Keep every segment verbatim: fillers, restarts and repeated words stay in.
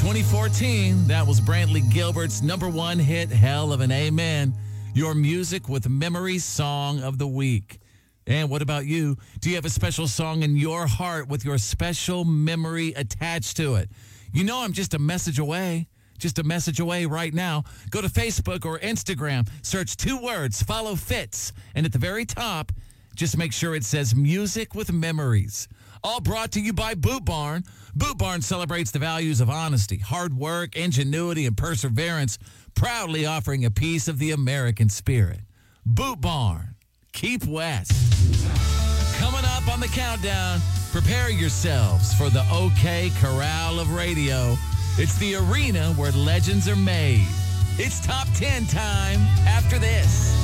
twenty fourteen, that was Brantley Gilbert's number one hit, Hell of an Amen, your Music with Memories Song of the Week. And what about you? Do you have a special song in your heart with your special memory attached to it? You know I'm just a message away. Just a message away right now. Go to Facebook or Instagram, search two words, follow Fitz, and at the very top, just make sure it says Music with Memories. All brought to you by Boot Barn. Boot Barn celebrates the values of honesty, hard work, ingenuity, and perseverance, proudly offering a piece of the American spirit. Boot Barn. Keep West. Coming up on the countdown, prepare yourselves for the OK Corral of radio. It's the arena where legends are made. It's top ten time after this.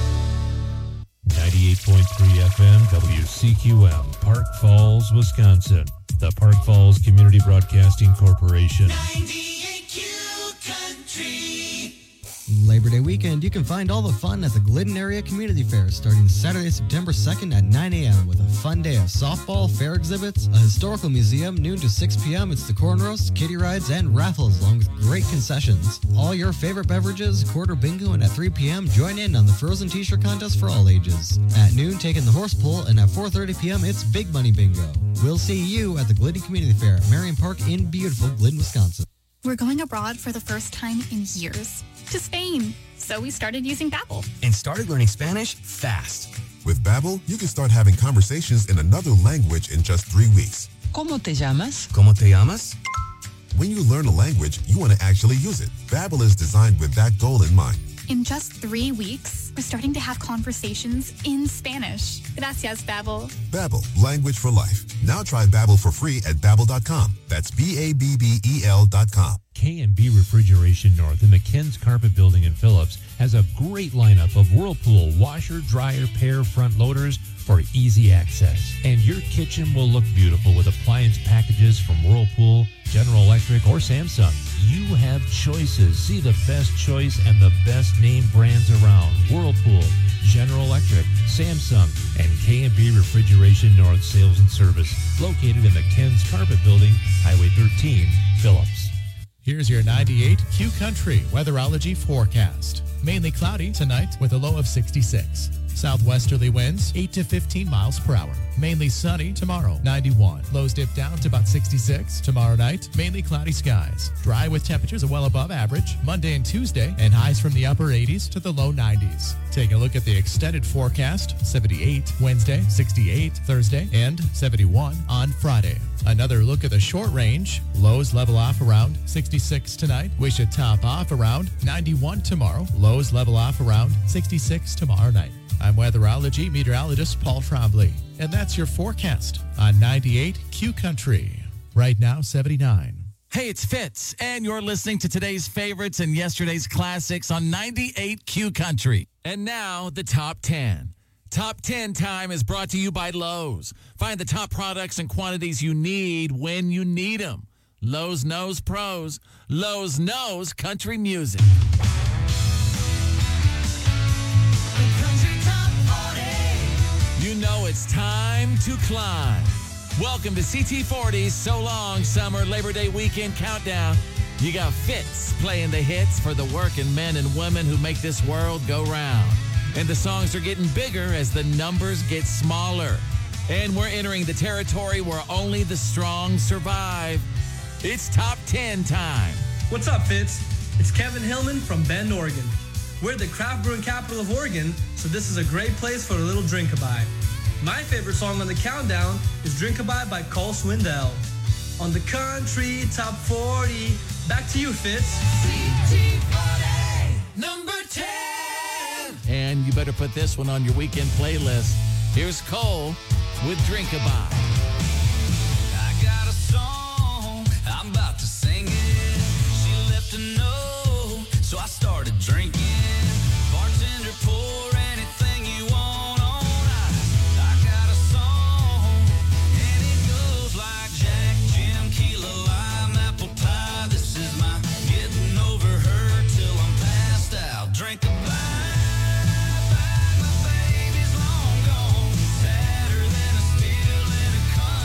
ninety-eight point three F M W C Q M, Park Falls, Wisconsin. The Park Falls Community Broadcasting Corporation. ninety-eight Q Country. Labor Day weekend, you can find all the fun at the Glidden Area Community Fair starting Saturday, September second at nine a.m. with a fun day of softball, fair exhibits, a historical museum, noon to six p.m. It's the corn roast, kiddie rides, and raffles along with great concessions. All your favorite beverages, quarter bingo, and at three p.m. join in on the frozen t-shirt contest for all ages. At noon, taking the horse pull, and at four thirty p.m. it's Big Money Bingo. We'll see you at the Glidden Community Fair at Marion Park in beautiful Glidden, Wisconsin. We're going abroad for the first time in years, to Spain. So we started using Babbel. And started learning Spanish fast. With Babbel, you can start having conversations in another language in just three weeks. ¿Cómo te llamas? ¿Cómo te llamas? When you learn a language, you want to actually use it. Babbel is designed with that goal in mind. In just three weeks, we're starting to have conversations in Spanish. Gracias, Babbel. Babbel, language for life. Now try Babbel for free at babbel dot com. That's B A B B E L dot com. K and B Refrigeration North in the Ken's Carpet Building in Phillips has a great lineup of Whirlpool washer, dryer, pair, front loaders for easy access. And your kitchen will look beautiful with appliance packages from Whirlpool, General Electric, or Samsung. You have choices. See the best choice and the best name brands around. Whirlpool, General Electric, Samsung, and K and B Refrigeration North Sales and Service, located in the Ken's Carpet Building, Highway thirteen, Phillips. Here's your ninety-eight Q Country weatherology forecast. Mainly cloudy tonight with a low of sixty-six. Southwesterly winds eight to fifteen miles per hour. Mainly sunny tomorrow, ninety-one. Lows dip down to about sixty-six. Tomorrow night, mainly cloudy skies. Dry with temperatures well above average. Monday and Tuesday, and highs from the upper eighties to the low nineties. Take a look at the extended forecast. seventy-eight Wednesday, sixty-eight Thursday, and seventy-one on Friday. Another look at the short range. Lows level off around sixty-six tonight. We should top off around ninety-one tomorrow. Lows level off around sixty-six tomorrow night. I'm weatherology meteorologist Paul Trombley, and that's your forecast on ninety-eight Q Country. Right now, seventy-nine. Hey, it's Fitz, and you're listening to today's favorites and yesterday's classics on ninety-eight Q Country. And now, the top ten. Top ten time is brought to you by Lowe's. Find the top products and quantities you need when you need them. Lowe's knows pros. Lowe's knows country music. You know it's time to climb. Welcome to C T forty's So Long Summer Labor Day Weekend Countdown. You got Fitz playing the hits for the working men and women who make this world go round. And the songs are getting bigger as the numbers get smaller. And we're entering the territory where only the strong survive. It's top ten time. What's up, Fitz? It's Kevin Hillman from Bend, Oregon. We're the craft brewing capital of Oregon, so this is a great place for a little drink-a-bye. My favorite song on the countdown is Drink-a-Bye by Cole Swindell. On the country top forty, back to you, Fitz. C T forty, number ten. And you better put this one on your weekend playlist. Here's Cole with Drink-a-Bye. I got a song, I'm about to sing it. She left a note, so I started drinking. Bartender, pour anything you want on ice. I got a song, and it goes like Jack, Jim, Kilo, Lime, apple pie. This is my getting over her till I'm passed out. Drink-a-bye. My baby's long gone, sadder than a steel in a car.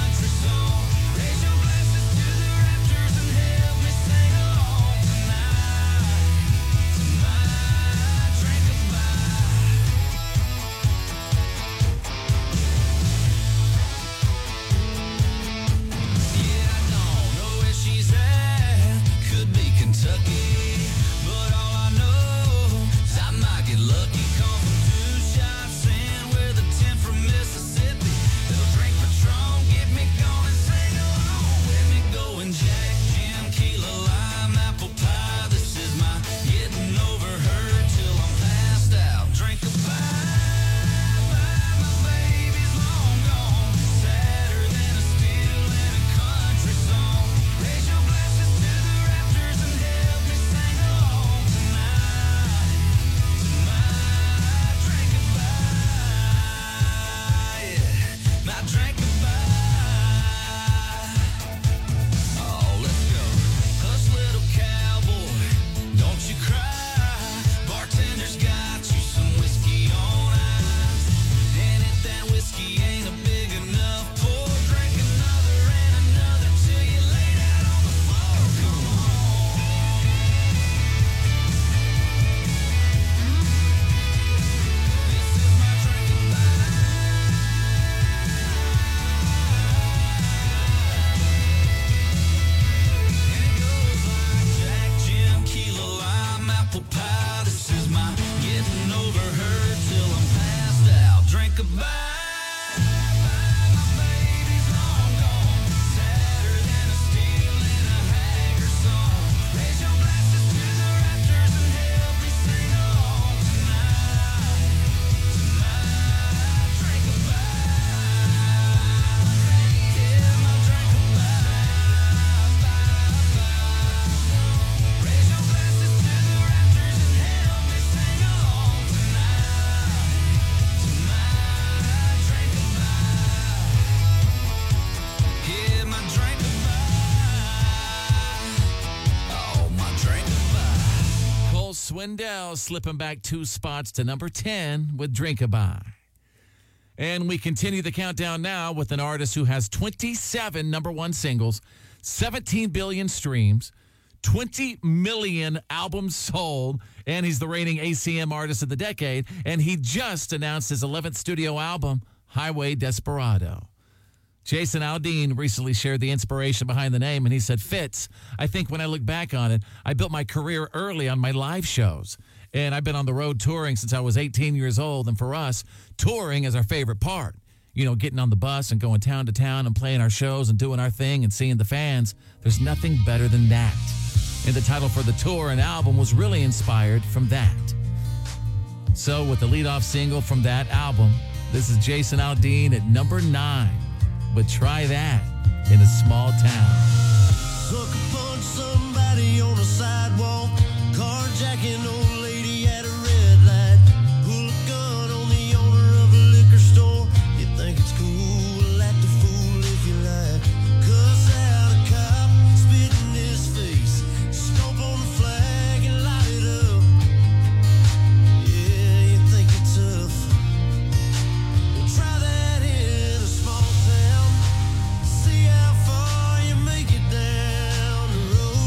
Swindell slipping back two spots to number ten with Drinkabye. And we continue the countdown now with an artist who has twenty-seven number one singles, seventeen billion streams, twenty million albums sold, and he's the reigning A C M Artist of the Decade, and he just announced his eleventh studio album, Highway Desperado. Jason Aldean recently shared the inspiration behind the name, and he said, Fitz, I think when I look back on it, I built my career early on my live shows. And I've been on the road touring since I was eighteen years old. And for us, touring is our favorite part. You know, getting on the bus and going town to town and playing our shows and doing our thing and seeing the fans. There's nothing better than that. And the title for the tour and album was really inspired from that. So with the leadoff single from that album, this is Jason Aldean at number nine. But Try That in a Small Town. Sucker punch somebody on the sidewalk, carjacking old lady at a red light, pull a gun on the owner of a liquor store. You think it's cool, act a fool if you like. Cuss out a cop, spit in his face, stomp on the flag and light it up. Yeah, you think you're tough. Well, try that in a small town. See how far you make it down the road.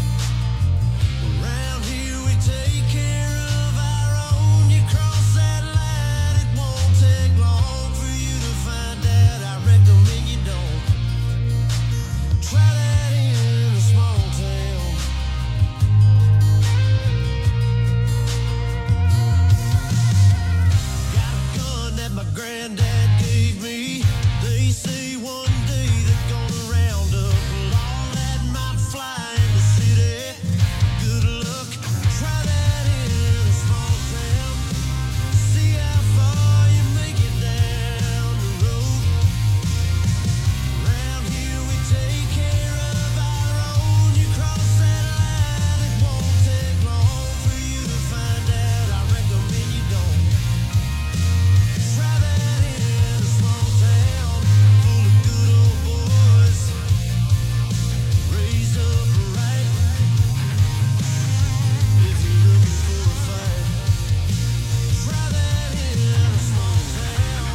Around here we take care of our own. You cross that line, it won't take long for you to find out. I recommend you don't. Try that in a small town. Got a gun that my granddad gave me. They say one day they're gonna round up all that might fly in the city. Good luck, try that in a small town. See how far you make it down the road. Around here we take care of our own. You cross that line, it won't take long for you to find out. I recommend you don't. Try that in a small town full of good old boys, raised up right. If you're looking for a fight, try that in a small town.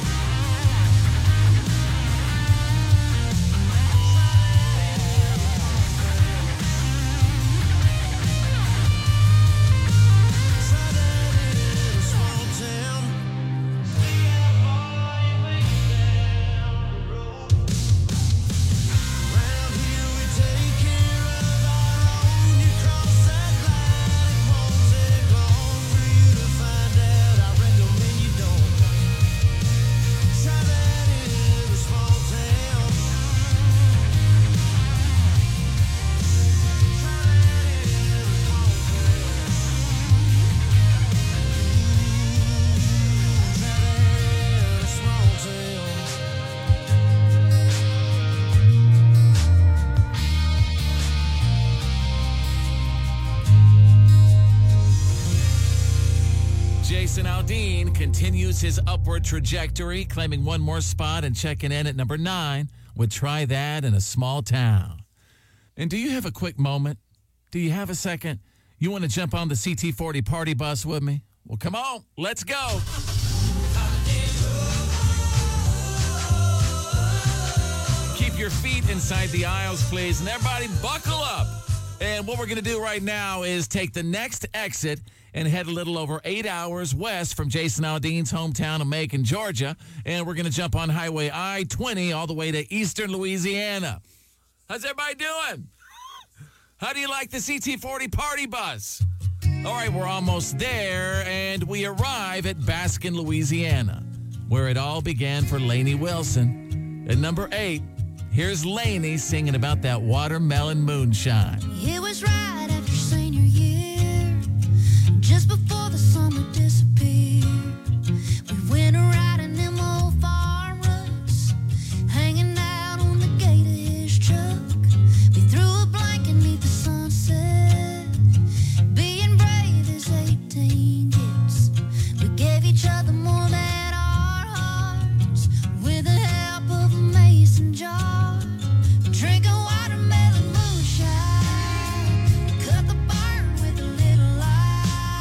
Try that in a small town. See how far you make it down the road. Around here we take care of our own. You cross that line, it won't take long for you to find out. I recommend you don't. Try that in a small town. Try that in a small town. Try that in a small town. Jason Aldean continues his upward trajectory, claiming one more spot and checking in at number nine with Try That in a Small Town. And do you have a quick moment? Do you have a second? You want to jump on the C T forty party bus with me? Well, come on, let's go. Keep your feet inside the aisles, please, and everybody buckle up. And what we're going to do right now is take the next exit and head a little over eight hours west from Jason Aldean's hometown of Macon, Georgia. And we're going to jump on Highway I twenty all the way to eastern Louisiana. How's everybody doing? How do you like the C T forty party bus? All right, we're almost there, and we arrive at Baskin, Louisiana, where it all began for Lainey Wilson. At number eight, here's Lainey singing about that watermelon moonshine. It was right after senior year, just before the summer disappeared. We went around in them old farm ruts, hanging out on the gate of his truck. We threw a blanket neath the sunset, being brave as eighteen gets. We gave each other more than our hearts, with the help of a mason jar. Drinking watermelon moonshine, cut the burn with a little light.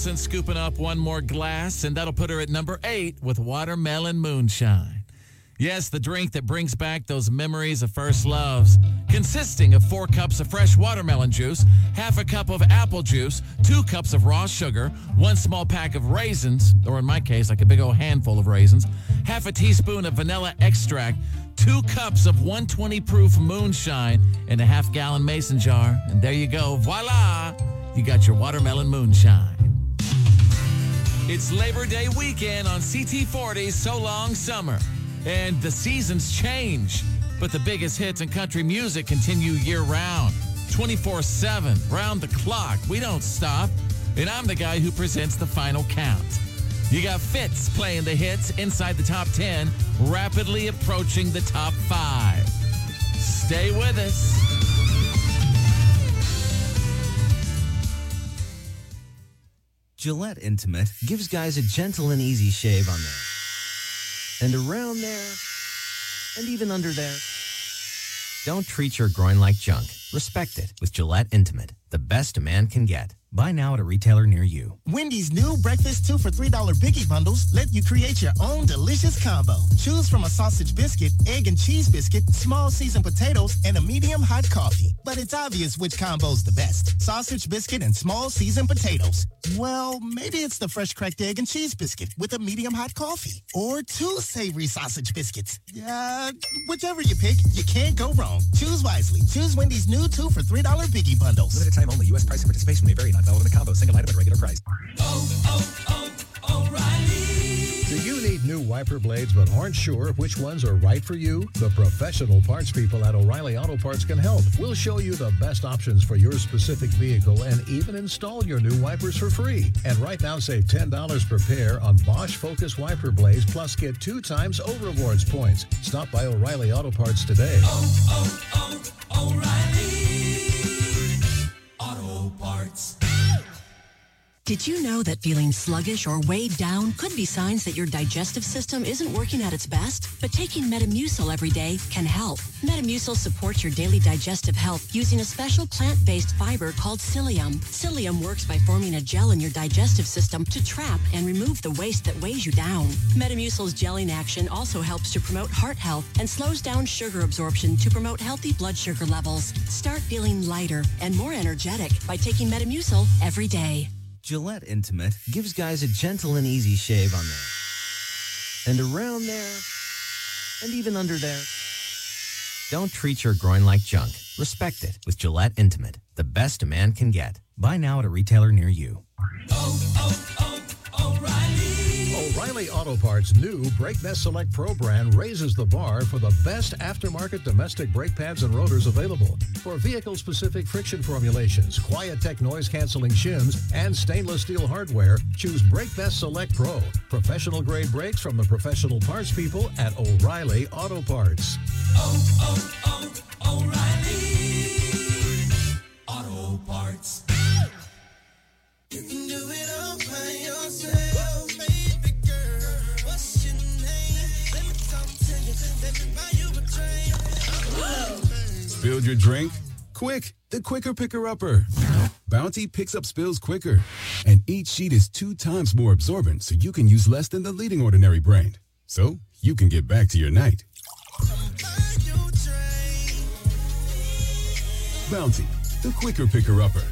Allison scooping up one more glass, and that'll put her at number eight with Watermelon Moonshine. Yes, the drink that brings back those memories of first loves, consisting of four cups of fresh watermelon juice, half a cup of apple juice, two cups of raw sugar, one small pack of raisins, or in my case, like a big old handful of raisins, half a teaspoon of vanilla extract, two cups of one twenty proof moonshine, and a half gallon mason jar. And there you go. Voila! You got your watermelon moonshine. It's Labor Day weekend on C T forty's So Long Summer. And the seasons change, but the biggest hits in country music continue year-round, twenty-four seven, round the clock. We don't stop. And I'm the guy who presents the final count. You got Fitz playing the hits inside the top ten, rapidly approaching the top five. Stay with us. Gillette Intimate gives guys a gentle and easy shave on there. And around there, and even under there. Don't treat your groin like junk. Respect it with Gillette Intimate, the best a man can get. Buy now at a retailer near you. Wendy's new breakfast two for three dollar Biggie Bundles let you create your own delicious combo. Choose from a sausage biscuit, egg and cheese biscuit, small seasoned potatoes, and a medium hot coffee. But it's obvious which combo's the best. Sausage biscuit and small seasoned potatoes. Well, maybe it's the fresh cracked egg and cheese biscuit with a medium hot coffee. Or two savory sausage biscuits. Uh, whichever you pick, you can't go wrong. Choose wisely. Choose Wendy's new two for three dollar Biggie Bundles. Limited time only. U S price and participation may vary. Not valid in the combo. Single item at regular price. Do you need new wiper blades but aren't sure which ones are right for you? The professional parts people at O'Reilly Auto Parts can help. We'll show you the best options for your specific vehicle and even install your new wipers for free. And right now, save ten dollars per pair on Bosch Focus wiper blades, plus get two times O-Rewards points. Stop by O'Reilly Auto Parts today. Oh, oh, oh, O'Reilly Auto Parts. Did you know that feeling sluggish or weighed down could be signs that your digestive system isn't working at its best? But taking Metamucil every day can help. Metamucil supports your daily digestive health using a special plant-based fiber called psyllium. Psyllium works by forming a gel in your digestive system to trap and remove the waste that weighs you down. Metamucil's gelling action also helps to promote heart health and slows down sugar absorption to promote healthy blood sugar levels. Start feeling lighter and more energetic by taking Metamucil every day. Gillette Intimate gives guys a gentle and easy shave on there. And around there, and even under there. Don't treat your groin like junk. Respect it with Gillette Intimate, the best a man can get. Buy now at a retailer near you. O'Reilly Auto Parts' new Brake Best Select Pro brand raises the bar for the best aftermarket domestic brake pads and rotors available. For vehicle-specific friction formulations, Quiet-Tech noise-canceling shims, and stainless steel hardware, choose Brake Best Select Pro. Professional-grade brakes from the professional parts people at O'Reilly Auto Parts. Oh, oh, oh, O'Reilly Auto Parts. You can do it all by yourself, baby girl. What's your name? Let me talk to you. Let me buy you a drink. Spilled your drink? Quick, the quicker picker-upper. Bounty picks up spills quicker, and each sheet is two times more absorbent, so you can use less than the leading ordinary brand. So you can get back to your night. Bounty, the quicker picker-upper.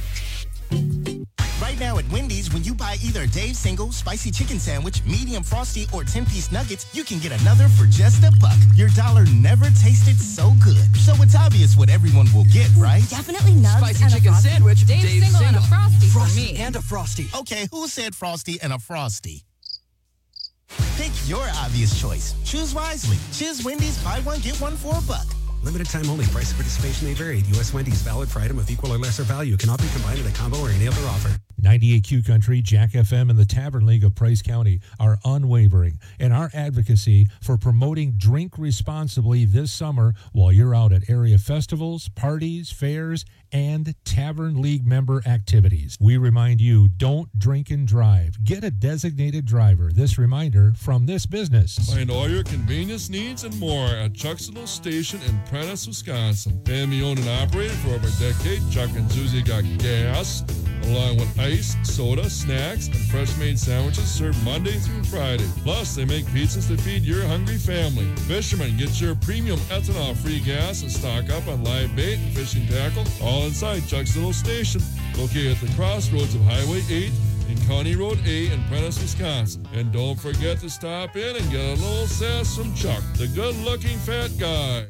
Right now at Wendy's, when you buy either a Dave's Single, Spicy Chicken Sandwich, Medium Frosty, or ten-piece nuggets, you can get another for just a buck. Your dollar never tasted so good. So it's obvious what everyone will get, right? Definitely nugs Spicy and chicken a frosty. sandwich, Dave's, Dave's single, and a Single. frosty, Frosty for me. and a Frosty. Okay, who said Frosty and a Frosty? Pick your obvious choice. Choose wisely. Choose Wendy's, buy one, get one for a buck. Limited time only. Price and participation may vary. U S Wendy's valid for item of equal or lesser value. Cannot be combined with a combo or any other offer. ninety-eight Q Country, Jack F M, and the Tavern League of Price County are unwavering in our advocacy for promoting drink responsibly this summer while you're out at area festivals, parties, fairs, and Tavern League member activities. We remind you, don't drink and drive. Get a designated driver. This reminder from this business. Find all your convenience needs and more at Chuck's Little Station in Prentice, Wisconsin. Family owned and operated for over a decade, Chuck and Susie got gas, along with ice, soda, snacks, and fresh-made sandwiches served Monday through Friday. Plus, they make pizzas to feed your hungry family. Fishermen, get your premium ethanol-free gas and stock up on live bait and fishing tackle, all inside Chuck's Little Station, located at the crossroads of Highway eight and County Road A in Prentice, Wisconsin. And don't forget to stop in and get a little sass from Chuck, the good-looking fat guy.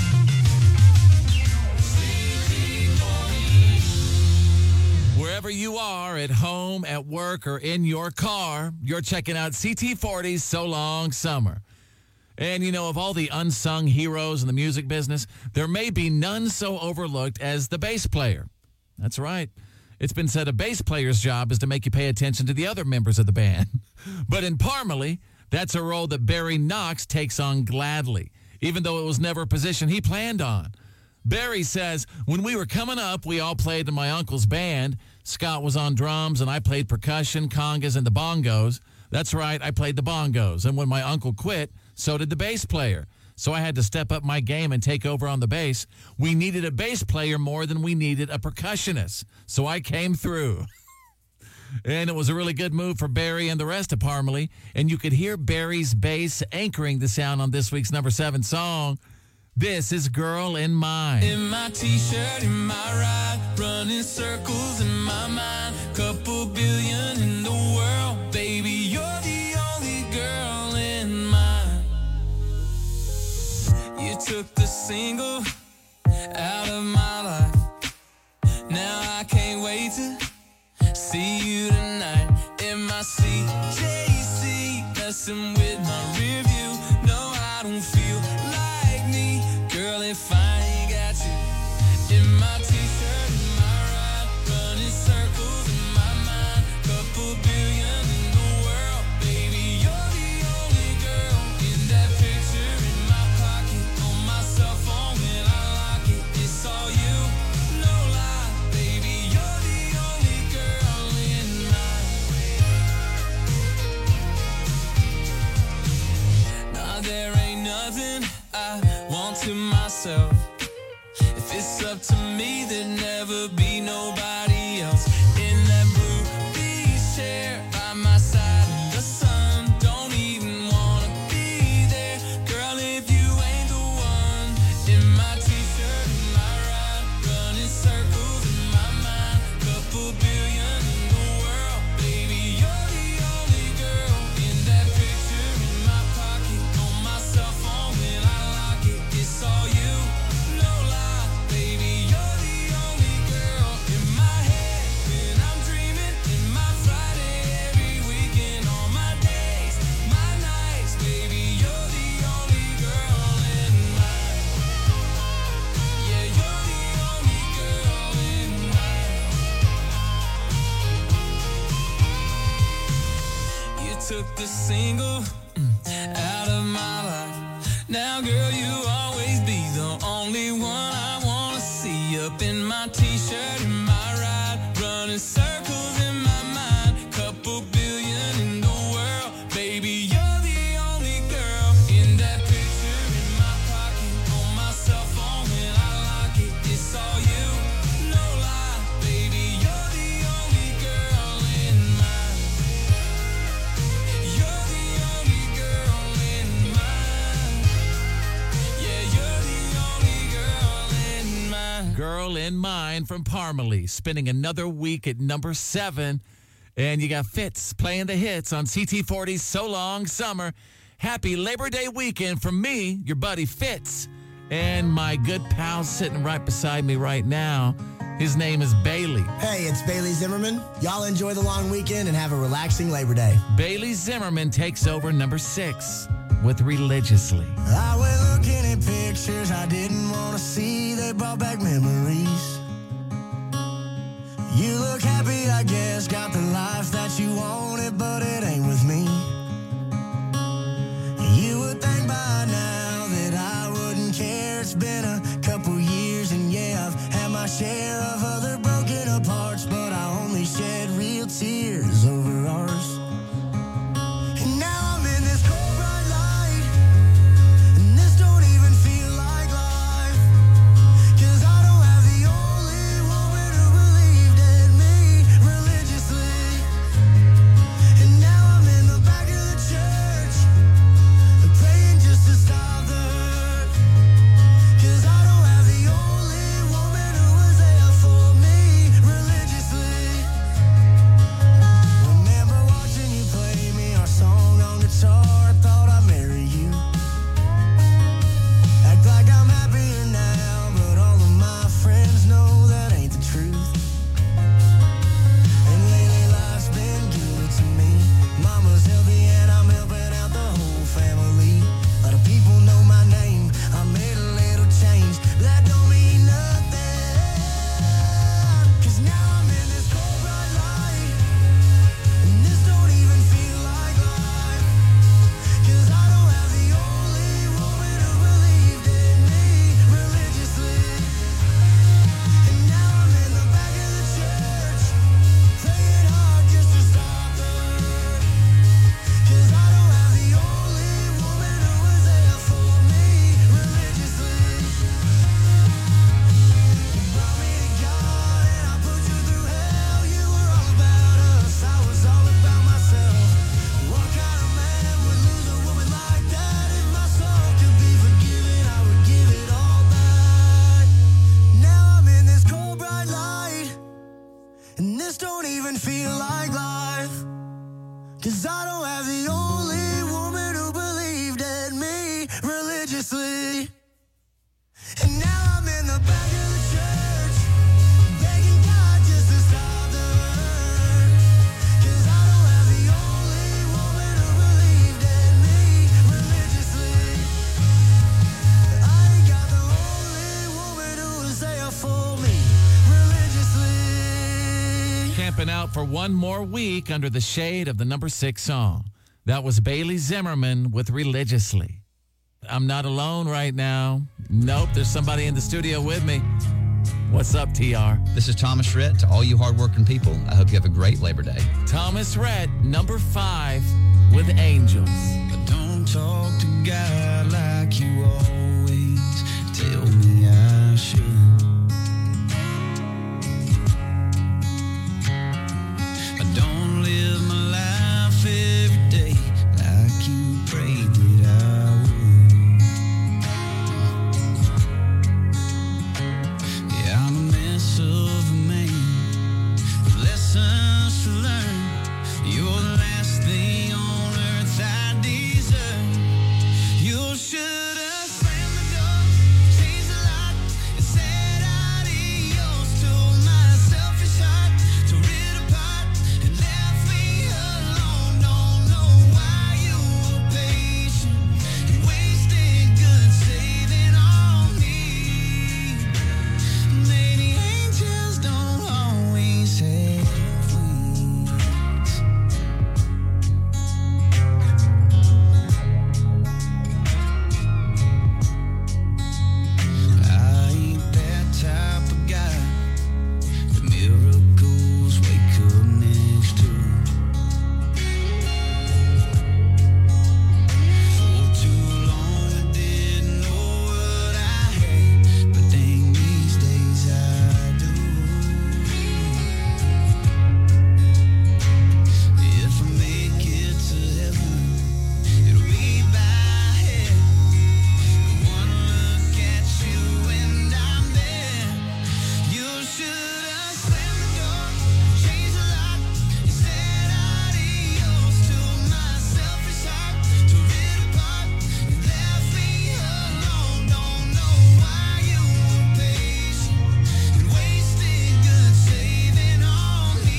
Wherever you are, at home, at work, or in your car, you're checking out C T forty's So Long Summer. And, you know, of all the unsung heroes in the music business, there may be none so overlooked as the bass player. That's right. It's been said a bass player's job is to make you pay attention to the other members of the band. But in Parmalee, that's a role that Barry Knox takes on gladly, even though it was never a position he planned on. Barry says, when we were coming up, we all played in my uncle's band. Scott was on drums, and I played percussion, congas, and the bongos. That's right, I played the bongos. And when my uncle quit, so did the bass player. So I had to step up my game and take over on the bass. We needed a bass player more than we needed a percussionist. So I came through. And it was a really good move for Barry and the rest of Parmalee. And you could hear Barry's bass anchoring the sound on this week's number seven song. This is Girl in Mine. In my t-shirt, in my ride, running circles in my mind. Couple billion in the world, baby, you're the only girl in mine. You took the single out of my life. Now I can't wait to see you tonight. In my C J C, messing with my rear view. No, I don't feel like me. Girl, if I ain't got you. In my t-shirt, in my ride, running circles in my mind. Couple billion in the world, baby, you're the only girl. In that picture in my pocket, on my cell phone when I lock it, it's all you, no lie, baby, you're the only girl in mine. Nah, there ain't nothing I want to myself. If it's up to me, there'd never be nobody else. In that blue beach chair by my side in the sun, don't even wanna be there. Girl, if you ain't the one. In my t-shirt, in my ride, running circles in my mind. Couple billion in the world, baby, you're the only girl. In that picture in my pocket, on my cell phone when I lock it, it's all you, no lie, baby, you're the only girl. In my head when I'm dreaming, in my Friday every weekend, on my days, my nights, baby, you're the only girl in mine. Yeah, you're the only girl in mine. You took the single mm, out of my life. Now, girl, you always be the only one I wanna see. Up in my t-shirt, in my ride, running circles in my mind. Couple billion in the world, baby, you're the only girl. In that picture in my pocket, on my cell phone when I lock it, it's all you, no lie, baby, you're the only girl in mine. You're the only girl in mine. Yeah, you're the only girl in mine. Girl in Mine from Parmalee, spending another week at number seven. And you got Fitz playing the hits on C T forty's So Long Summer. Happy Labor Day weekend from me, your buddy Fitz, and my good pal sitting right beside me right now. His name is Bailey. Hey, it's Bailey Zimmerman. Y'all enjoy the long weekend and have a relaxing Labor Day. Bailey Zimmerman takes over number six with Religiously. I was looking at pictures I didn't want to see. They brought back memories. You look happy, I guess. Got the life that you wanted, but it ain't with me. You would think by now that I wouldn't care. It's been a couple years, and yeah, I've had my share of other broken apart, but I only shed real tears over ours. And now I'm in this cold bright light, and this don't even feel like life. 'Cause I don't have the only woman who believed in me. And now I'm in the back of the church, begging God just to stop the hurt. 'Cause I don't have the only woman who believed in me religiously. I ain't got the only woman who was there for me religiously. Camping out for one more week under the shade of the number six song. That was Bailey Zimmerman with Religiously. I'm not alone right now. Nope, there's somebody in the studio with me. What's up, T R? This is Thomas Rhett. To all you hardworking people, I hope you have a great Labor Day. Thomas Rhett, number five with Angels. Don't talk to God like you always tell me I should. I don't live my life every day like you prayed that I would. Yeah, I'm a mess of a man with lessons to learn. You're the last thing on earth I deserve. You should have slammed the door, changed the lock, and said adios to my selfish heart. Tore it apart and left me alone. Don't know why you were patient and wasted good saving on me. Maybe angels don't always have wings. I ain't that type of guy that miracles wake up next to. For too long I didn't know what I had, but dang, these days I do. If I make it to heaven, it'll be by head. One look at you and I'm there. You should have slammed the door, changed the lock, and said adios to my selfish heart. Tore it apart and left me alone. Don't know why you were patient and wasted good saving on me.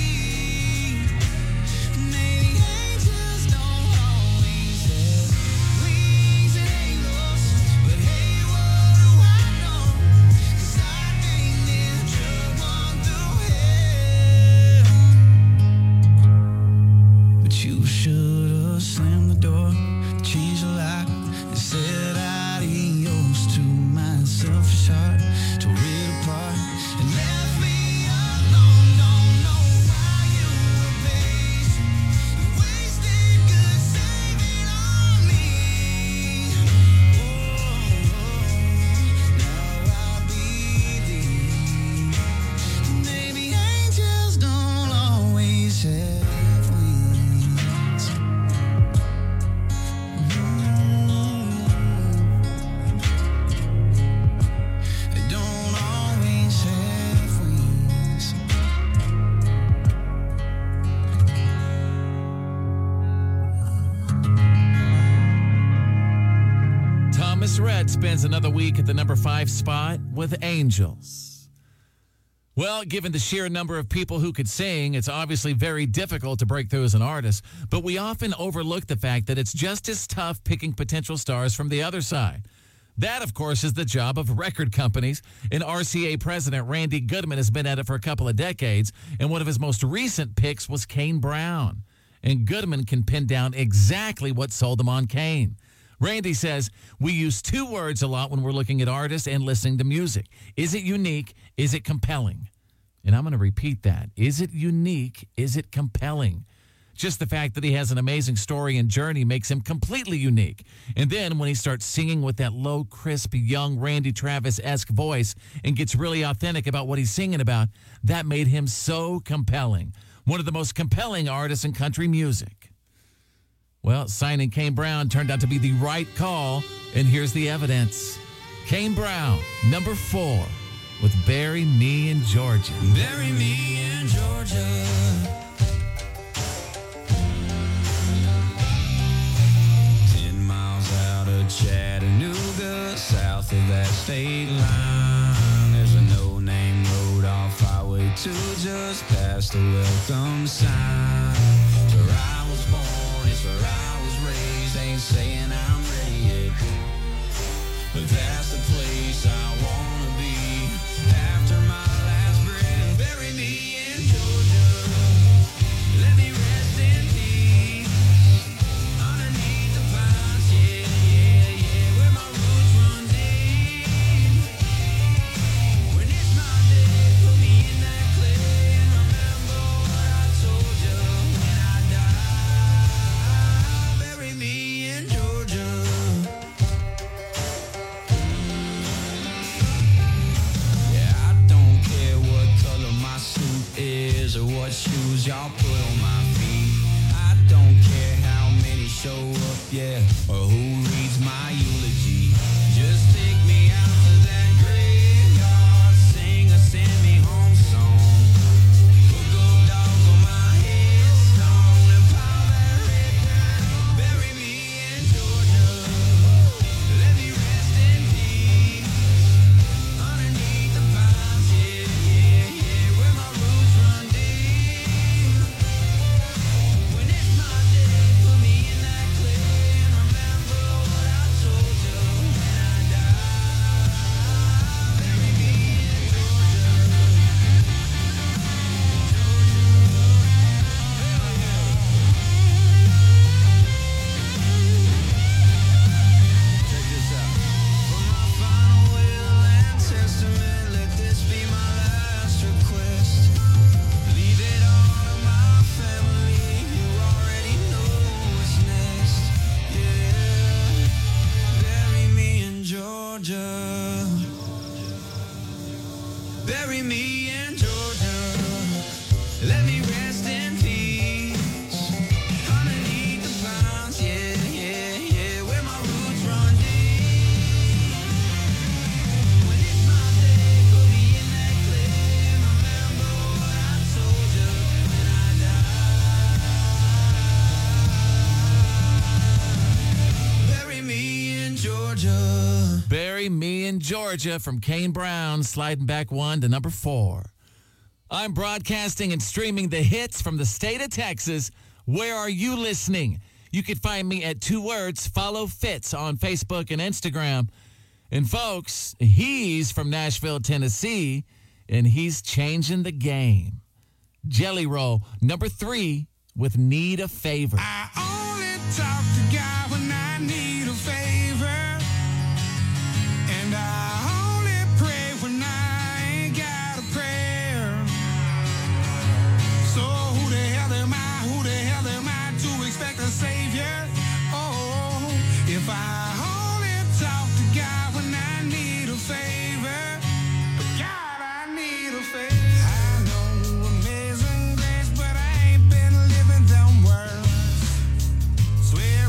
Maybe angels don't always have wings and halos, but hey, what do I know? 'Cause I ain't lived your one through hell. But you should have slammed the door, changed the lock, and said adios to my selfish heart. Tore it apart and left me alone. Don't know why you were patient and wasted good saving on me. Now I believe maybe angels don't always have wings. They don't always have wings. Thomas Rhett spends another week at the number five spot with Angels. Well, given the sheer number of people who could sing, it's obviously very difficult to break through as an artist, but we often overlook the fact that it's just as tough picking potential stars from the other side. That, of course, is the job of record companies, and R C A president Randy Goodman has been at it for a couple of decades, and one of his most recent picks was Kane Brown. And Goodman can pin down exactly what sold them on Kane. Randy says, we use two words a lot when we're looking at artists and listening to music. Is it unique? Is it compelling? And I'm going to repeat that. Is it unique? Is it compelling? Just the fact that he has an amazing story and journey makes him completely unique. And then when he starts singing with that low, crisp, young Randy Travis-esque voice and gets really authentic about what he's singing about, that made him so compelling. One of the most compelling artists in country music. Well, signing Kane Brown turned out to be the right call, and here's the evidence. Kane Brown, number four, with Bury Me in Georgia. Bury me in Georgia. Ten miles out of Chattanooga. Georgia, south of that state line. There's a no-name road off Highway two, just past the welcome sign. It's where I was born, it's where I was raised. Ain't saying I'm ready yet, but that's the place I wanna be. After my last breath, bury me in Georgia. Let me rest in peace underneath the pines, yeah, yeah, yeah, where my roots run deep. When it's my day, put me in that clay and remember what I told you when I die. Bury me in Georgia. Yeah, I don't care what color my suit is or what shoes y'all put on my feet. I don't care how many show up, yeah, or who reads my eulogy. Just take me out to that graveyard, sing a send me home song. Hook up dogs on my headstone and pile that red dirt. Bury me in Georgia. Let me rest in peace underneath the pines, yeah, yeah, yeah, where my roots run deep. When it's my day, put me in that clay and remember what I told you when I die. Bury me in Georgia. Check this out. For my final will and testament, let this be my last request. Leave it all to my family, you already know what's next. Yeah, bury me in Georgia. Bury me in Georgia. Let me rest in peace underneath the pines, yeah, yeah, yeah, where my roots run deep. When it's my day, put me in that clay and remember what I told you when I die. Bury me in Georgia. Bury Me in Georgia from Kane Brown, sliding back one to number four. I'm broadcasting and streaming the hits from the state of Texas. Where are you listening? You can find me at two words, Follow Fitz on Facebook and Instagram. And folks, he's from Nashville, Tennessee, and he's changing the game. Jelly Roll, number three, with Need a Favor. I only talk to God when I need a favor, and I only pray when I ain't got a prayer. So who the hell am I? Who the hell am I to expect a savior? Oh, if I only talk to God when I need a favor, God, I need a favor. I know amazing grace, but I ain't been living them words. Swear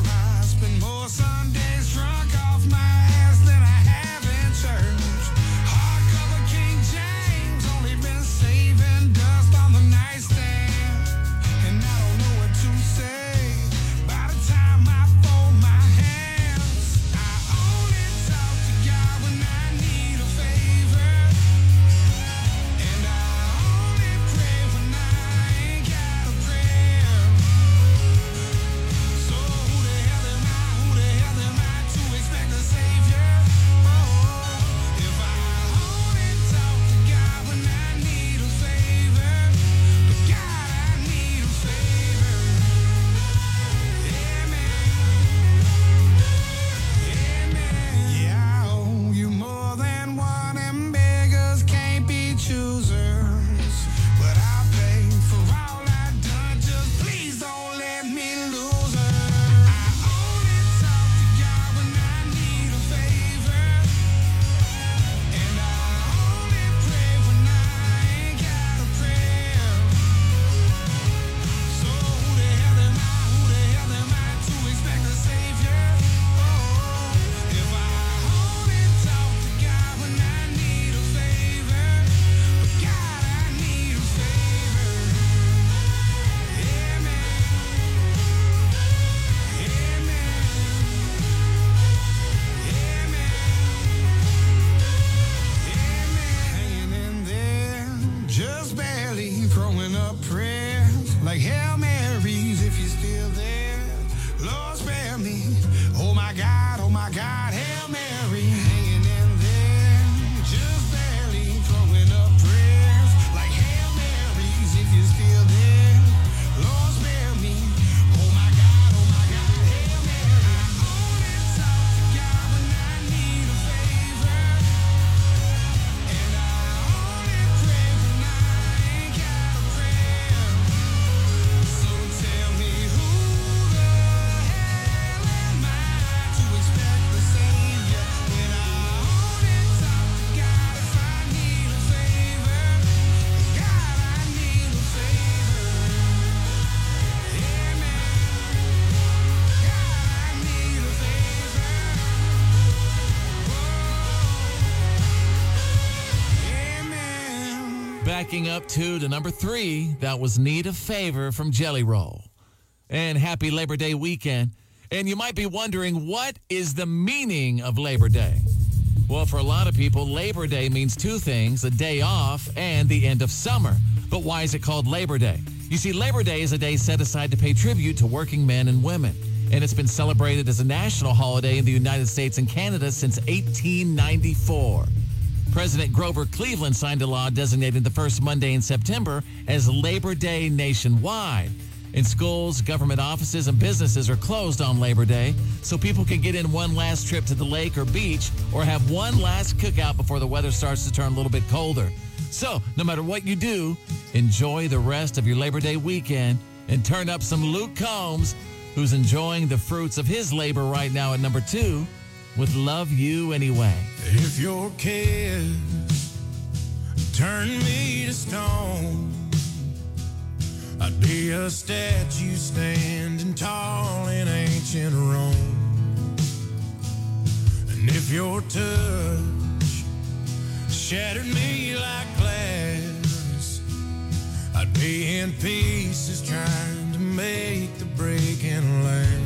Backing up two to number three, that was Need a Favor from Jelly Roll. And happy Labor Day weekend. And you might be wondering, what is the meaning of Labor Day? Well, for a lot of people, Labor Day means two things, a day off and the end of summer. But why is it called Labor Day? You see, Labor Day is a day set aside to pay tribute to working men and women. And it's been celebrated as a national holiday in the United States and Canada since eighteen ninety-four. President Grover Cleveland signed a law designating the first Monday in September as Labor Day nationwide. In schools, government offices, and businesses are closed on Labor Day, so people can get in one last trip to the lake or beach or have one last cookout before the weather starts to turn a little bit colder. So, no matter what you do, enjoy the rest of your Labor Day weekend and turn up some Luke Combs, who's enjoying the fruits of his labor right now at number two with Love You Anyway. If your kiss turned me to stone, I'd be a statue standing tall in ancient Rome. And if your touch shattered me like glass, I'd be in pieces trying to make the breaking last.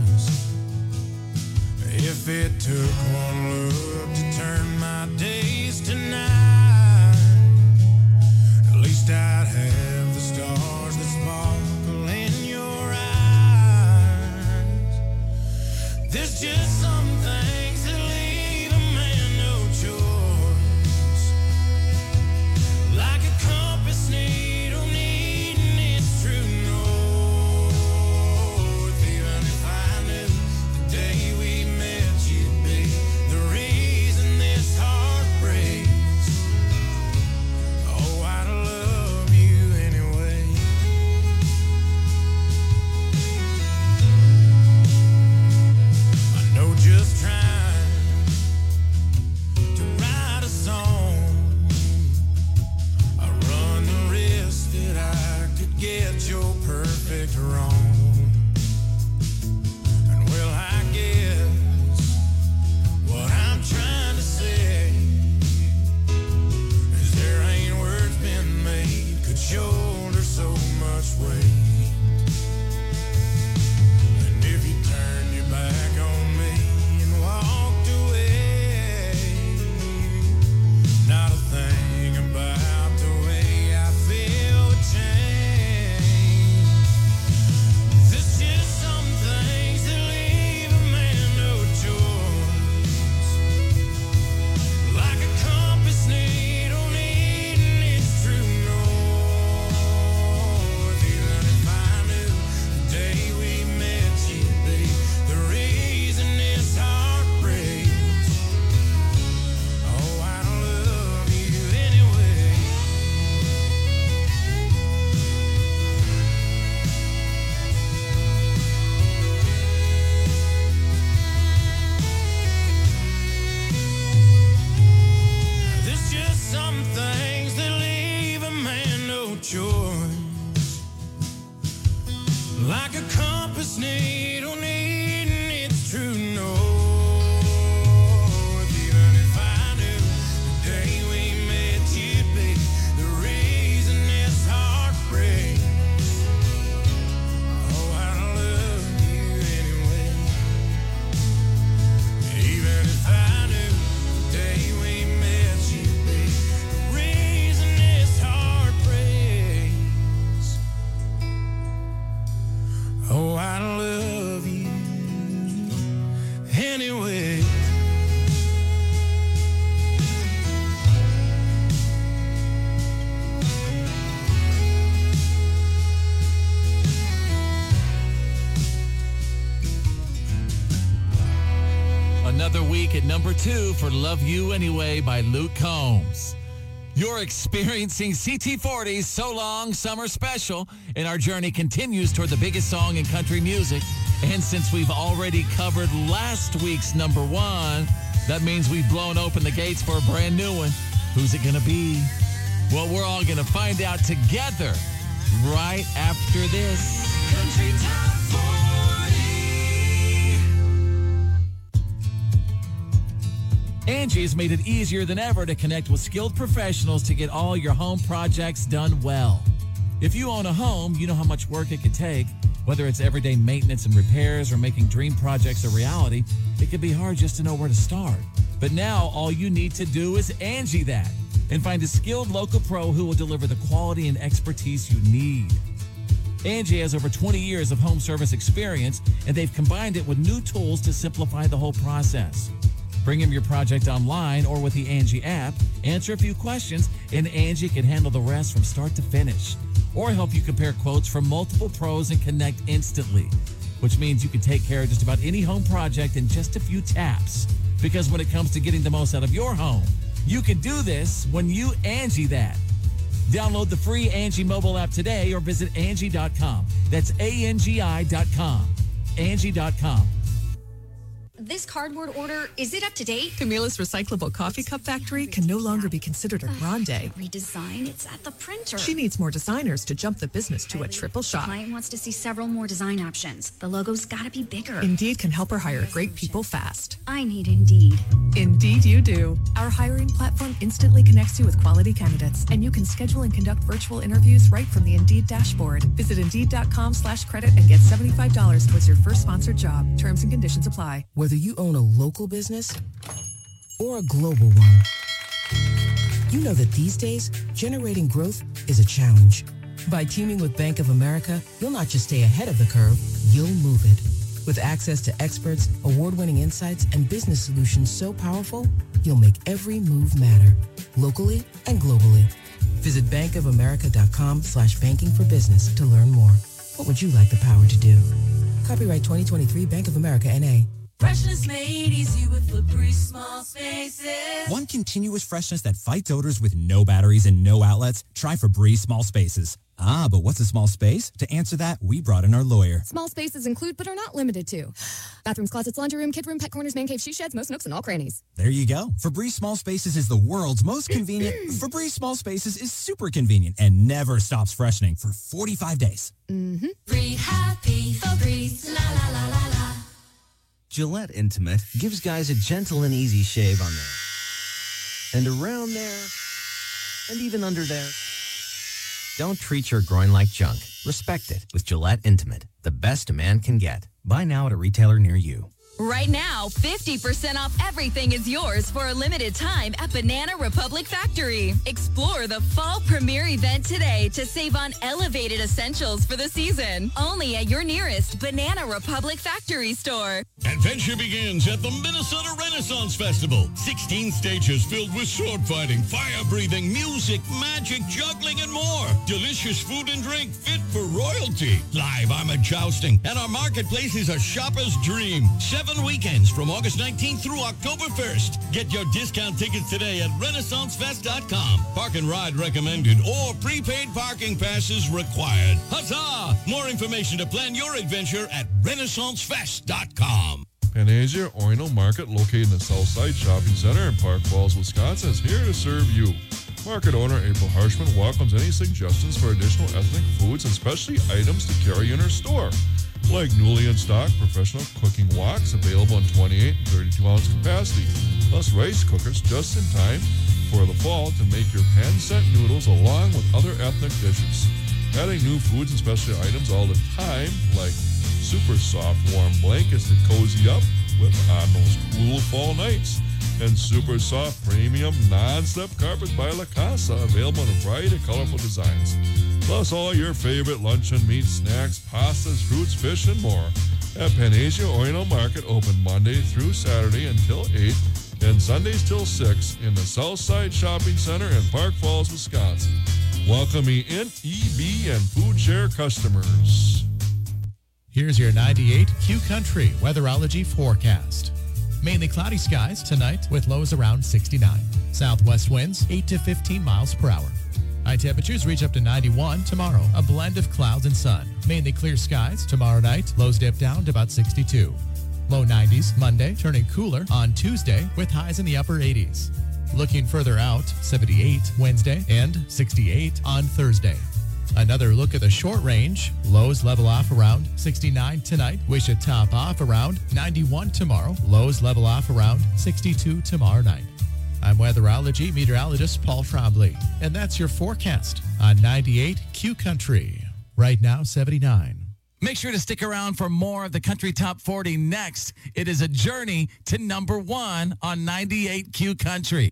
If it took one look to turn my days to night, at least I'd have the stars that sparkle in your eyes. There's just some things that leave a man no choice, like a compass needle needing its true north. Even if I knew the day we met you'd be the reason this heart breaks, oh, I'd love you anyway. I know just trying to write a song, I run the risk that I could get your perfect wrong. And well, I guess what I'm trying to say is there ain't words been made could shoulder so much weight. And if you turned your back on me and walked away, not a thing about the way I feel would change. There's just some things that leave a man no choice, like a compass needle needing its true north. Even if I knew the day we met you'd be the reason this heart breaks, oh, I'd love you anyway. There's just some things that leave a man no choice, like a compass needle needing its true north. Even if I knew the day we met you'd be the reason this heart breaks, oh, I'd love you anyway. Even if I knew the day we met you'd be the reason this heart breaks, oh, I'd love you anyway. Another week at number two for Love You Anyway by Luke Combs. You're experiencing C T forty's So Long Summer Special, and our journey continues toward the biggest song in country music. And since we've already covered last week's number one, that means we've blown open the gates for a brand new one. Who's it going to be? Well, we're all going to find out together right after this. Country Top forty. Angie has made it easier than ever to connect with skilled professionals to get all your home projects done well. If you own a home, you know how much work it can take. Whether it's everyday maintenance and repairs or making dream projects a reality, it can be hard just to know where to start. But now all you need to do is Angie that and find a skilled local pro who will deliver the quality and expertise you need. Angie has over twenty years of home service experience, and they've combined it with new tools to simplify the whole process. Bring them your project online or with the Angie app, answer a few questions, and Angie can handle the rest from start to finish. Or help you compare quotes from multiple pros and connect instantly, which means you can take care of just about any home project in just a few taps. Because when it comes to getting the most out of your home, you can do this when you Angie that. Download the free Angie mobile app today or visit Angie dot com. That's A N G I dot com. Angie dot com. This cardboard order, is it up to date? Camila's Recyclable Coffee Cup Factory can no longer be considered a grande. Redesign? It's at the printer. She needs more designers to jump the business to a triple shot. Client wants to see several more design options. The logo's gotta be bigger. Indeed can help her hire great people fast. I need Indeed. Indeed you do. Our hiring platform instantly connects you with quality candidates, and you can schedule and conduct virtual interviews right from the Indeed dashboard. Visit Indeed.com slash credit and get seventy-five dollars towards your first sponsored job. Terms and conditions apply. Whether you own a local business or a global one, you know that these days, generating growth is a challenge. By teaming with Bank of America, you'll not just stay ahead of the curve, you'll move it. With access to experts, award-winning insights, and business solutions so powerful, you'll make every move matter, locally and globally. Visit bankofamerica.com slash banking for business to learn more. What would you like the power to do? Copyright twenty twenty-three Bank of America, N A Freshness made easy with Febreze Small Spaces. Want continuous freshness that fights odors with no batteries and no outlets? Try Febreze Small Spaces. Ah, but what's a small space? To answer that, we brought in our lawyer. Small spaces include but are not limited to bathrooms, closets, laundry room, kid room, pet corners, man cave, she sheds, most nooks, and all crannies. There you go. Febreze Small Spaces is the world's most convenient. Febreze Small Spaces is super convenient and never stops freshening for forty-five days. Mm-hmm. Free happy Febreze, la la la la la. Gillette Intimate gives guys a gentle and easy shave on there. And around there, and even under there. Don't treat your groin like junk. Respect it with Gillette Intimate, the best a man can get. Buy now at a retailer near you. Right now, fifty percent off everything is yours for a limited time at Banana Republic Factory. Explore the fall premiere event today to save on elevated essentials for the season. Only at your nearest Banana Republic Factory store. Adventure begins at the Minnesota Renaissance Festival. sixteen stages filled with sword fighting, fire breathing, music, magic, juggling, and more. Delicious food and drink fit for royalty. Live armored jousting, and our marketplace is a shopper's dream. Seven weekends from August nineteenth through October first. Get your discount tickets today at Renaissance Fest dot com. Park and ride recommended or prepaid parking passes required. Huzzah! More information to plan your adventure at Renaissance Fest dot com. Panacea Oino Market, located in the Southside Shopping Center in Park Falls, Wisconsin, is here to serve you. Market owner April Harshman welcomes any suggestions for additional ethnic foods and specialty items to carry in her store, like newly in stock professional cooking woks available in twenty-eight and thirty-two ounce capacity, plus rice cookers just in time for the fall to make your pan-set noodles along with other ethnic dishes. Adding new foods and specialty items all the time, like super soft warm blankets to cozy up with on those cool fall nights, and super soft premium non-slip carpets by La Casa available in a variety of colorful designs. Plus all your favorite luncheon meat, snacks, pastas, fruits, fish, and more at Panacea Oino Market, open Monday through Saturday until eight and Sundays till six in the Southside Shopping Center in Park Falls, Wisconsin. Welcoming in E B and Food Share customers. Here's your ninety-eight Q Country weatherology forecast. Mainly cloudy skies tonight with lows around sixty-nine. Southwest winds eight to fifteen miles per hour. High temperatures reach up to ninety-one tomorrow. A blend of clouds and sun. Mainly clear skies tomorrow night. Lows dip down to about sixty-two. Low nineties Monday, turning cooler on Tuesday with highs in the upper eighties. Looking further out, seventy-eight Wednesday and sixty-eight on Thursday. Another look at the short range. Lows level off around sixty-nine tonight. We should top off around ninety-one tomorrow. Lows level off around sixty-two tomorrow night. I'm weatherology meteorologist Paul Trombley, and that's your forecast on ninety-eight Q Country. Right now, seventy-nine. Make sure to stick around for more of the Country Top forty next. It is a journey to number one on ninety-eight Q Country.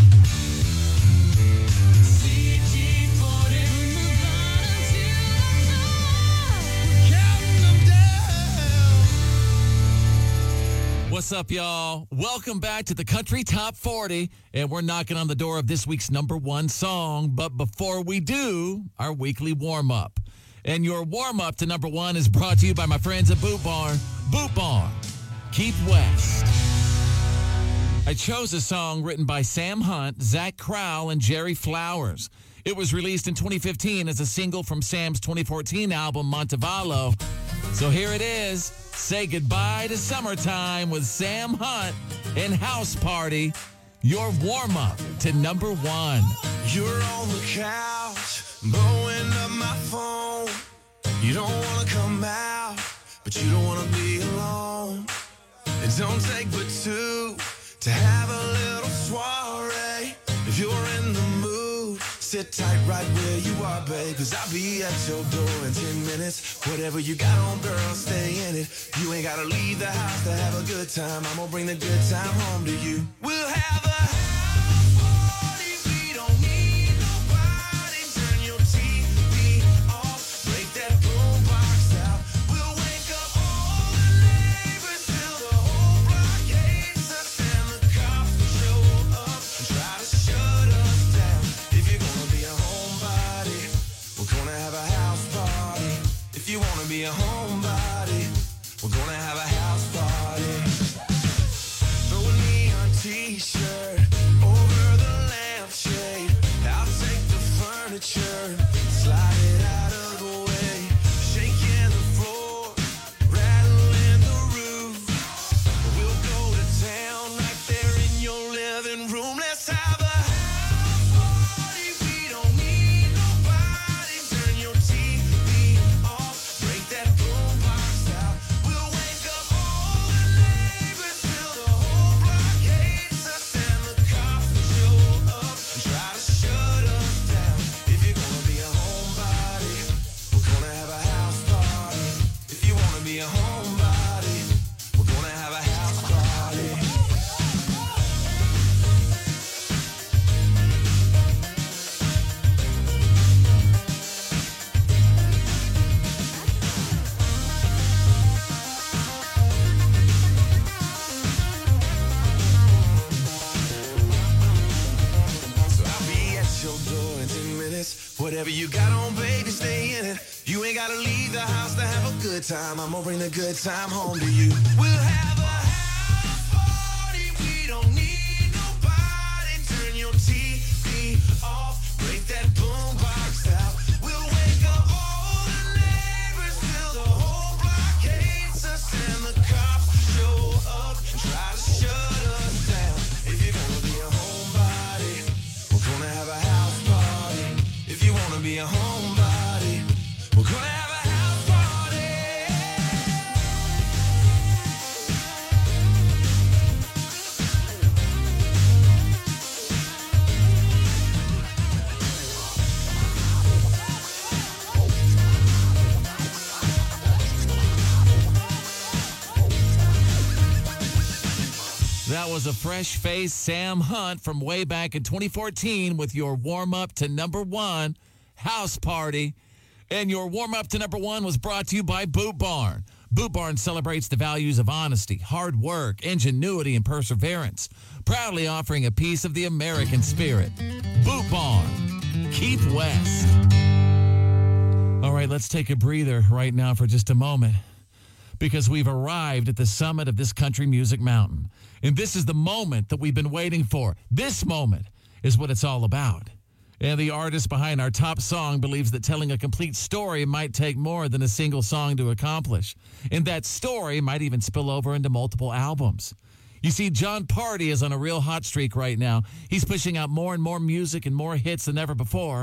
What's up, y'all? Welcome back to the Country Top forty, and we're knocking on the door of this week's number one song. But before we do, our weekly warm-up. And your warm-up to number one is brought to you by my friends at Boot Barn. Boot Barn, Keep West. I chose a song written by Sam Hunt, Zach Crowell, and Jerry Flowers. It was released in twenty fifteen as a single from Sam's twenty fourteen album, Montevallo. So here it is. Say goodbye to summertime with Sam Hunt and House Party. Your warm-up to number one. You're on the couch, blowing up my phone. You don't want to come out, but you don't want to be alone. It don't take but two to have a little soiree. If you're in the mood, sit tight right where you are, babe, cause I'll be at your door in ten minutes. Whatever you got on, girl, stay in it. You ain't gotta leave the house to have a good time. I'm gonna bring the good time home to you. We'll have a house party. We don't need nobody. Turn your T V off. Break that boombox out. We'll wake up all the neighbors till the whole block hates us, and the cops will show up and try to shut us down. If you're gonna be a homebody, we're gonna have a house party. If you wanna be a homebody, we're gonna have a house party. Throw a neon t-shirt over the lampshade. I'll take the furniture, slide it out of the way. Shaking the floor, rattling the roof. We'll go to town right there in your living room. Let's have a house party. We don't need nobody. Turn your T V off. Break that boombox out. We'll wake up all the neighbors till the whole block hates us, and the cops will show up and try to shut us down. If you're gonna be a homebody, we're gonna have a house party. If you wanna be a homebody, we're gonna have a house party. So I'll be at your door in ten minutes. Whatever you got on, baby, stay in it. You ain't gotta leave the house to have a good time. I'm gonna bring the good time home to you. We'll have a house party. We don't need nobody. Turn your T V off. Break that boombox out. We'll wake up all the neighbors till the whole block hates us, and the cops show up and try to shut us down. If you're gonna be a homebody, we're gonna have a house party. If you wanna be a homebody, we're gonna have a house party. That was a fresh-faced Sam Hunt from way back in twenty fourteen with your warm-up to number one, House Party. And your warm-up to number one was brought to you by Boot Barn. Boot Barn celebrates the values of honesty, hard work, ingenuity, and perseverance, proudly offering a piece of the American spirit. Boot Barn, Keep West. All right, let's take a breather right now for just a moment, because we've arrived at the summit of this country music mountain. And this is the moment that we've been waiting for. This moment is what it's all about. And the artist behind our top song believes that telling a complete story might take more than a single song to accomplish. And that story might even spill over into multiple albums. You see, Jon Pardi is on a real hot streak right now. He's pushing out more and more music and more hits than ever before.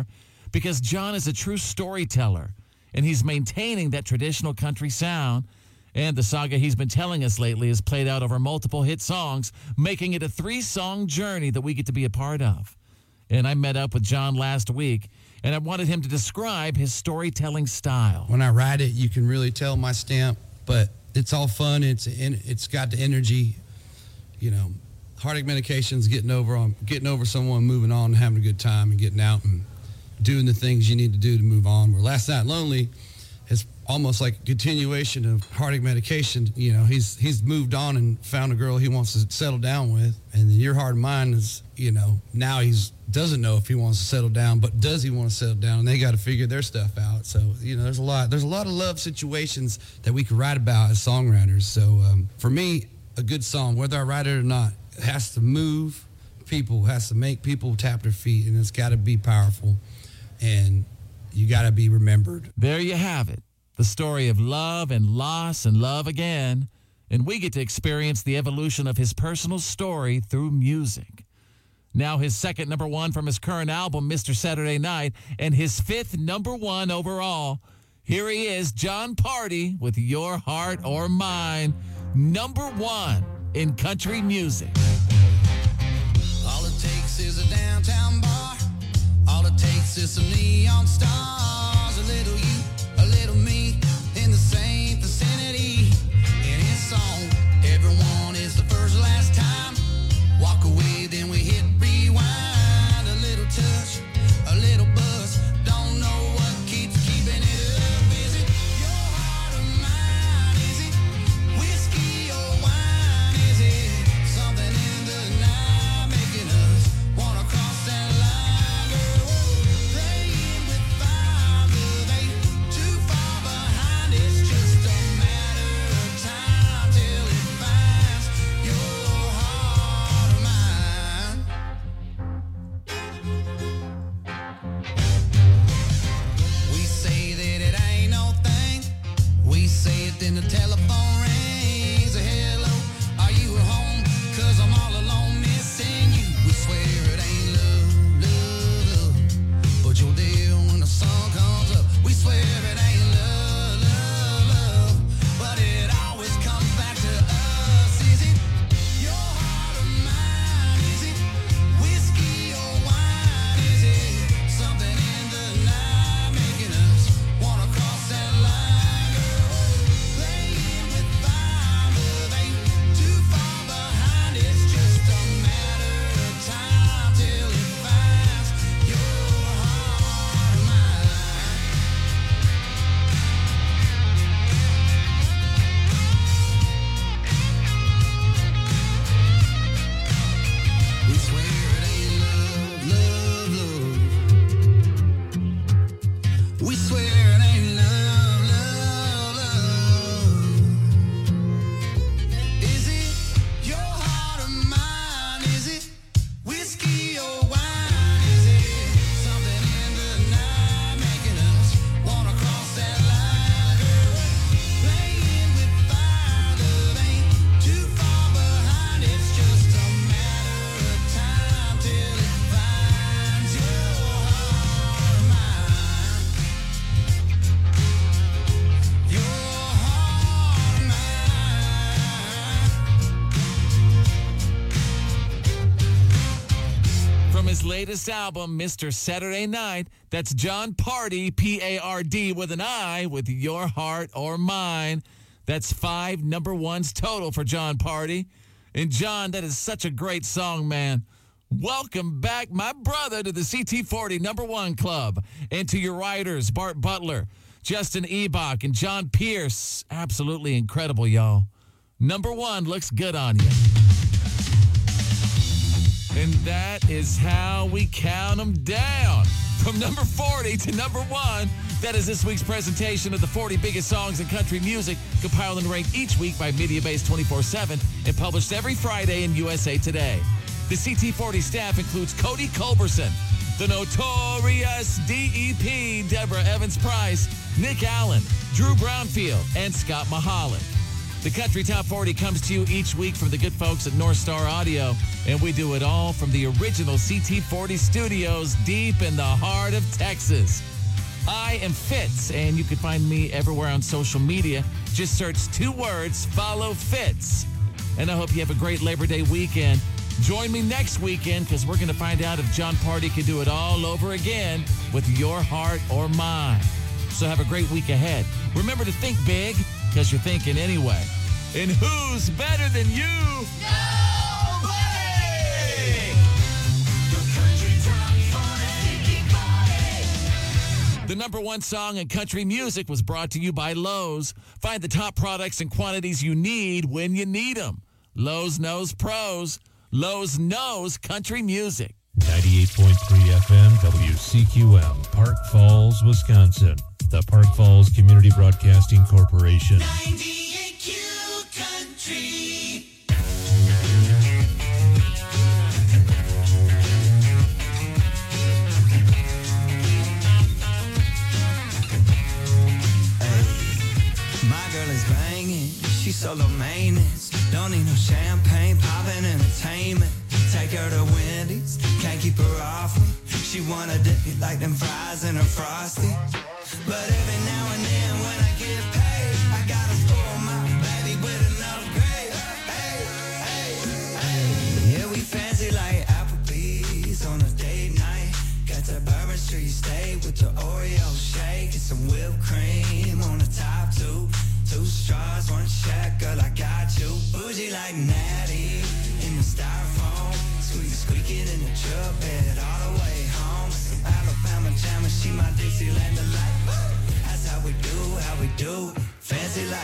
because John is a true storyteller, and he's maintaining that traditional country sound. And the saga he's been telling us lately is played out over multiple hit songs, making it a three-song journey that we get to be a part of. And I met up with John last week, and I wanted him to describe his storytelling style. When I write it, you can really tell my stamp, but it's all fun. It's it's got the energy, you know. Heartache Medication's getting over on getting over someone, moving on, having a good time, and getting out and doing the things you need to do to move on. Where Last Night Lonely is almost like a continuation of Heartache Medication. You know, he's he's moved on and found a girl he wants to settle down with, and then Your Heart and Mine is, you know, now he's doesn't know if he wants to settle down, but does he want to settle down? And they got to figure their stuff out. So, you know, there's a lot there's a lot of love situations that we could write about as songwriters. So um, for me, a good song, whether I write it or not, it has to move people, has to make people tap their feet, and it's got to be powerful, and you got to be remembered. There you have it, the story of love and loss and love again, and we get to experience the evolution of his personal story through music. Now his second number one from his current album, Mister Saturday Night, and his fifth number one overall. Here he is, Jon Pardi, with Your Heart or Mine, number one in country music. All it takes is a downtown bar. All it takes is some neon stars. A little you, a little me, in the same vicinity. In his song, everyone is the first last time. Walk away, then we hit rewind. A little touch, a little buzz. Don't know what keeps keeping it up. Is it your heart or mine? Is it whiskey or wine? Is it something in the night making us wanna cross that line? Girl, playing with fire, but they too far behind. It's just a matter of time till it finds your heart or mine. We say that it ain't no thing. We say it, then the telephone rings. A hello, are you at home? Cause I'm all alone missing you. We swear it ain't love, love, love, but you're there when the sun comes up. We swear it ain't love, love, love, but it always comes back to us. Is it your heart or mine? Is it whiskey or wine? Is it something in the night making us wanna cross that line? Girl, playing with fire, but they too far behind. It's just a matter of time till it finds your heart or mine. We swear it ain't love, love, love. We swear it ain't love, love, love. Is it your heart or mine? Is it whiskey or wine? Is it something in the night making us wanna cross that line? Girl, playing with fire, love ain't too far behind. It's just a matter of time till it finds your heart or mine. Your heart or mine. From his latest album, Mister Saturday Night, that's Jon Pardi, P A R D with an I, with Your Heart or Mine. That's five number ones total for Jon Pardi. And John, that is such a great song, man. Welcome back, my brother, to the C T forty number one club. And to your writers, Bart Butler, Justin Ebach, and John Pierce. Absolutely incredible, y'all. Number one looks good on you. And that is how we count them down. From number forty to number one, that is this week's presentation of the forty biggest songs in country music, compiled and ranked each week by MediaBase twenty-four seven and published every Friday in U S A Today. The C T forty staff includes Cody Culberson, the notorious D E P, Deborah Evans-Price, Nick Allen, Drew Brownfield, and Scott Mahalik. The Country Top forty comes to you each week from the good folks at North Star Audio, and we do it all from the original C T forty studios deep in the heart of Texas. I am Fitz, and you can find me everywhere on social media. Just search two words, Follow Fitz. And I hope you have a great Labor Day weekend. Join me next weekend because we're going to find out if John Party can do it all over again with your heart or mine. So have a great week ahead. Remember to think big because you're thinking anyway. And who's better than you? The number one song in country music was brought to you by Lowe's. Find the top products and quantities you need when you need them. Lowe's knows pros. Lowe's knows country music. ninety-eight point three F M W C Q M, Park Falls, Wisconsin. The Park Falls Community Broadcasting Corporation. ninety-eight Q Country. My girl is banging, she's solo maintenance. Don't need no champagne, poppin' entertainment. Take her to Wendy's, can't keep her off me. She wanna dip it like them fries in her Frosty. But every now and then when I get paid, I gotta spoil my baby with enough gravy. Hey, hey, hey. Yeah, we fancy like Applebee's on a date night. Got that Bourbon Street steak with the Oreo shake and some whipped cream on the top two. Two straws, one check, girl, I got you. Bougie like Natty in the styrofoam. Squeak, squeaking in the truck bed all the way home. Some Alabama jammer, she my Dixieland delight. That's how we do, how we do. Fancy like